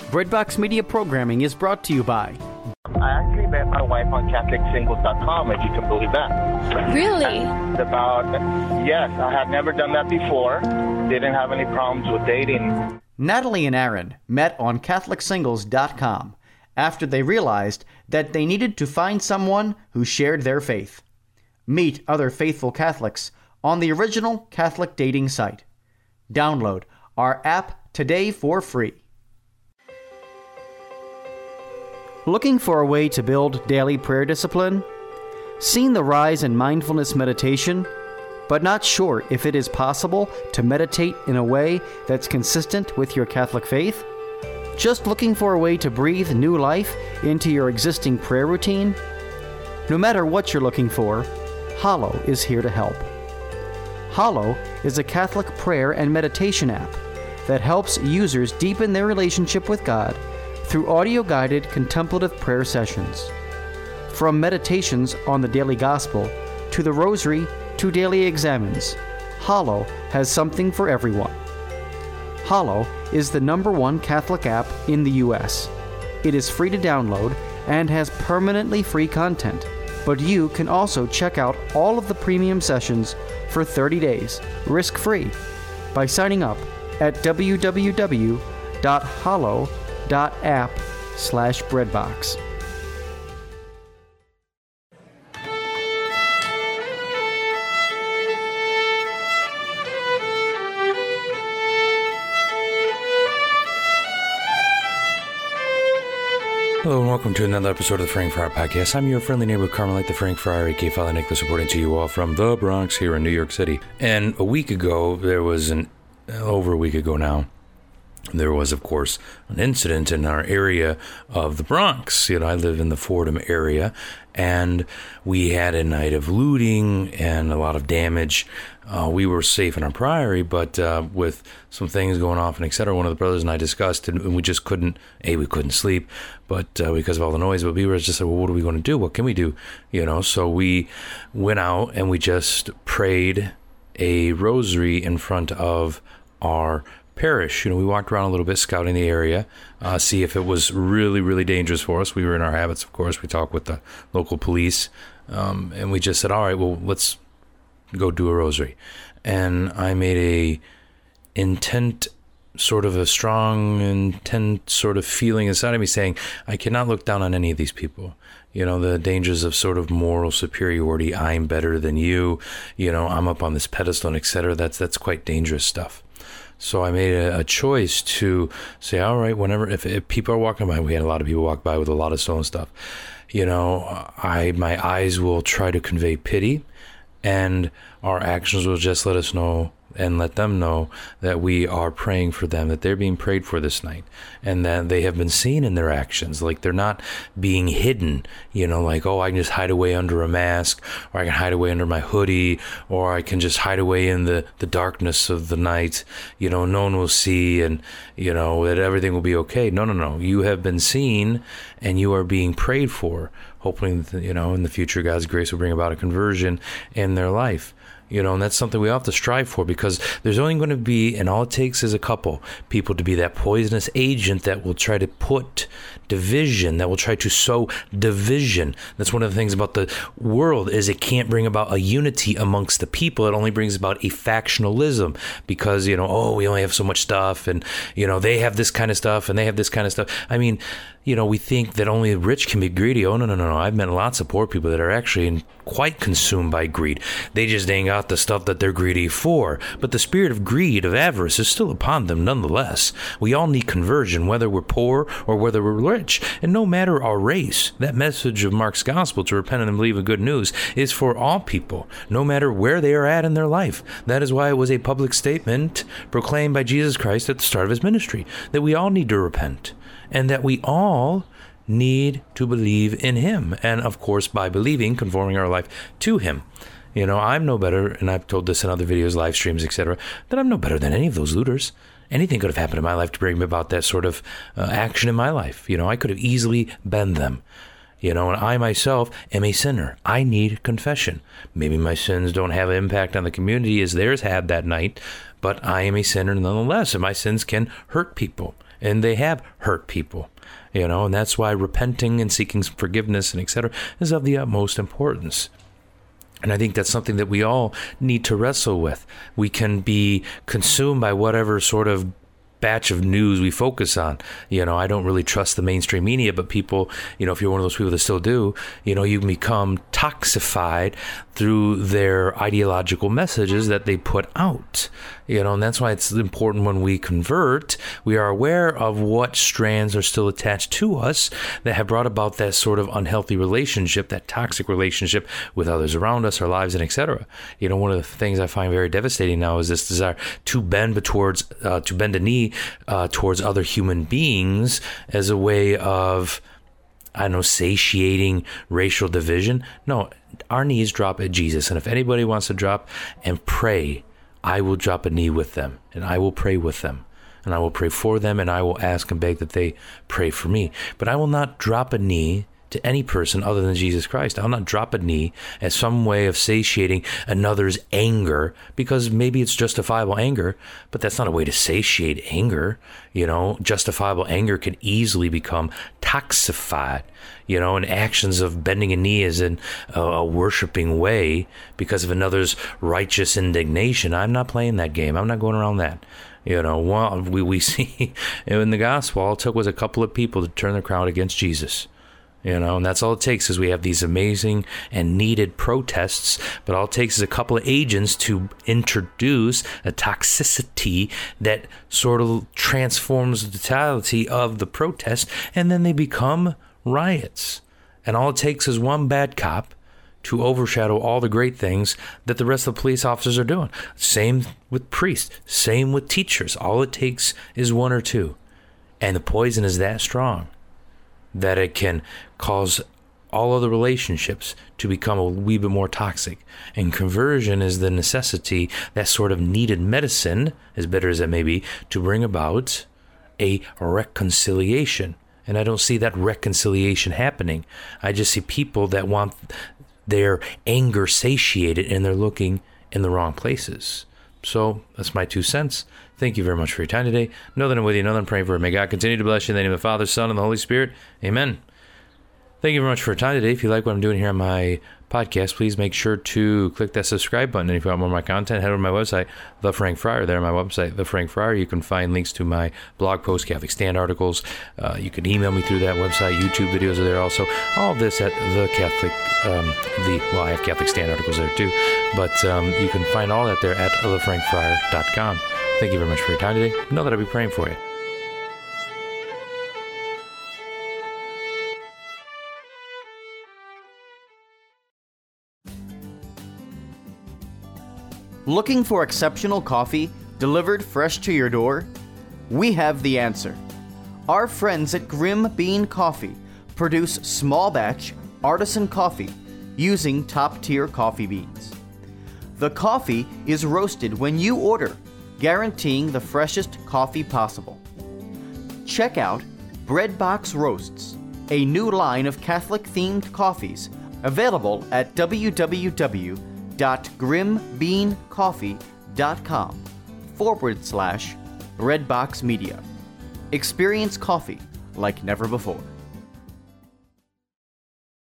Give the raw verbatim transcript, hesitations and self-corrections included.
Breadbox Media Programming is brought to you by... I actually met my wife on Catholic Singles dot com, if you can believe that. Really? And about, yes, I had never done that before. Didn't have any problems with dating. Natalie and Aaron met on Catholic Singles dot com after they realized that they needed to find someone who shared their faith. Meet other faithful Catholics on the original Catholic dating site. Download our app today for free. Looking for a way to build daily prayer discipline? Seen the rise in mindfulness meditation, but not sure if it is possible to meditate in a way that's consistent with your Catholic faith? Just looking for a way to breathe new life into your existing prayer routine? No matter what you're looking for, Hallow is here to help. Hallow is a Catholic prayer and meditation app that helps users deepen their relationship with God through audio-guided contemplative prayer sessions. From meditations on the daily gospel to the rosary to daily examines, Hallow has something for everyone. Hallow is the number one Catholic app in the U S. It is free to download and has permanently free content, but you can also check out all of the premium sessions for thirty days, risk-free, by signing up at w w w dot hallow dot app slash breadbox. Hello and welcome to another episode of the Frank Friar Podcast. I'm your friendly neighborhood Carmelite, the Frank Friar, aka Father Nicholas, reporting to you all from the Bronx here in New York City. And a week ago, there was an, over a week ago now, there was, of course, an incident in our area of the Bronx. You know, I live in the Fordham area, and we had a night of looting and a lot of damage. Uh, we were safe in our priory, but uh, with some things going off and et cetera, one of the brothers and I discussed, and we just couldn't, A, we couldn't sleep, but uh, because of all the noise, but we were just like, well, what are we going to do? What can we do? You know, so we went out and we just prayed a rosary in front of our parish. You know, we walked around a little bit, scouting the area, uh, see if it was really, really dangerous for us. We were in our habits, of course. We talked with the local police, um, and we just said, all right, well, let's go do a rosary. And I made a intent, sort of a strong intent sort of feeling inside of me saying, I cannot look down on any of these people. You know, the dangers of sort of moral superiority. I'm better than you. You know, I'm up on this pedestal and et cetera. That's, that's quite dangerous stuff. So I made a, a choice to say, all right, whenever, if, if people are walking by, we had a lot of people walk by with a lot of stolen stuff, you know, I, my eyes will try to convey pity, and our actions will just let us know and let them know that we are praying for them, that they're being prayed for this night, and that they have been seen in their actions. Like, they're not being hidden, you know, like, oh, I can just hide away under a mask, or I can hide away under my hoodie, or I can just hide away in the, the darkness of the night, you know, no one will see, and, you know, that everything will be okay. No, no, no. You have been seen, and you are being prayed for, hoping that, you know, in the future, God's grace will bring about a conversion in their life. You know, and that's something we all have to strive for, because there's only going to be, and all it takes is a couple people to be that poisonous agent that will try to put division, that will try to sow division. That's one of the things about the world, is it can't bring about a unity amongst the people. It only brings about a factionalism, because, you know, oh, we only have so much stuff, and, you know, they have this kind of stuff and they have this kind of stuff. I mean, you know, we think that only the rich can be greedy. Oh, no, no, no, no. I've met lots of poor people that are actually quite consumed by greed. They just ain't got the stuff that they're greedy for. But the spirit of greed, of avarice, is still upon them nonetheless. We all need conversion, whether we're poor or whether we're rich. And no matter our race, that message of Mark's gospel, to repent and believe in good news, is for all people, no matter where they are at in their life. That is why it was a public statement proclaimed by Jesus Christ at the start of his ministry, that we all need to repent, and that we all need to believe in him. And of course, by believing, conforming our life to him. You know, I'm no better, and I've told this in other videos, live streams, et cetera, that I'm no better than any of those looters. Anything could have happened in my life to bring me about that sort of uh, action in my life. You know, I could have easily been them. You know, and I myself am a sinner. I need confession. Maybe my sins don't have an impact on the community as theirs had that night, but I am a sinner nonetheless, and my sins can hurt people. and they have hurt people, you know, and that's why repenting and seeking forgiveness and et cetera is of the utmost importance. And I think that's something that we all need to wrestle with. We can be consumed by whatever sort of batch of news we focus on. You know, I don't really trust the mainstream media, but people, you know, if you're one of those people that still do, you know, you can become toxified through their ideological messages that they put out. You know, and that's why it's important when we convert, we are aware of what strands are still attached to us that have brought about that sort of unhealthy relationship, that toxic relationship with others around us, our lives, and et cetera. You know, one of the things I find very devastating now is this desire to bend towards, uh, to bend a knee uh, towards other human beings as a way of, I don't know, satiating racial division. No, our knees drop at Jesus. And if anybody wants to drop and pray, I will drop a knee with them, and I will pray with them, and I will pray for them, and I will ask and beg that they pray for me. But I will not drop a knee to any person other than Jesus Christ. I'll not drop a knee as some way of satiating another's anger, because maybe it's justifiable anger, but that's not a way to satiate anger. You know, justifiable anger can easily become toxified, you know, and actions of bending a knee is in a, a worshiping way because of another's righteous indignation. I'm not playing that game. I'm not going around that. You know, well, we, we see in the gospel, all it took was a couple of people to turn the crowd against Jesus. You know, and that's all it takes is we have these amazing and needed protests, but all it takes is a couple of agents to introduce a toxicity that sort of transforms the totality of the protest, and then they become riots. And all it takes is one bad cop to overshadow all the great things that the rest of the police officers are doing. Same with priests, same with teachers. All it takes is one or two. And the poison is that strong that it can cause all other relationships to become a wee bit more toxic. And conversion is the necessity, that sort of needed medicine, as bitter as it may be, to bring about a reconciliation. And I don't see that reconciliation happening. I just see people that want their anger satiated, and they're looking in the wrong places. So that's my two cents. Thank you very much for your time today. Know that I'm with you. Know that I'm praying for you. May God continue to bless you in the name of the Father, Son, and the Holy Spirit. Amen. Thank you very much for your time today. If you like what I'm doing here on my podcast, please make sure to click that subscribe button. And if you want more of my content, head over to my website, The Frank Friar. There on my website, The Frank Friar, you can find links to my blog posts, Catholic Stand articles. Uh, you can email me through that website. YouTube videos are there also. All of this at the Catholic, um, the well, I have Catholic Stand articles there too. But um, you can find all that there at the frank friar dot com. Thank you very much for your time today. Know that I'll be praying for you. Looking for exceptional coffee delivered fresh to your door? We have the answer. Our friends at Grim Bean Coffee produce small batch artisan coffee using top-tier coffee beans. The coffee is roasted when you order, guaranteeing the freshest coffee possible. Check out Breadbox Roasts, a new line of Catholic-themed coffees available at www. dot grimbeancoffee.com forward slash Breadbox Media. Experience coffee like never before.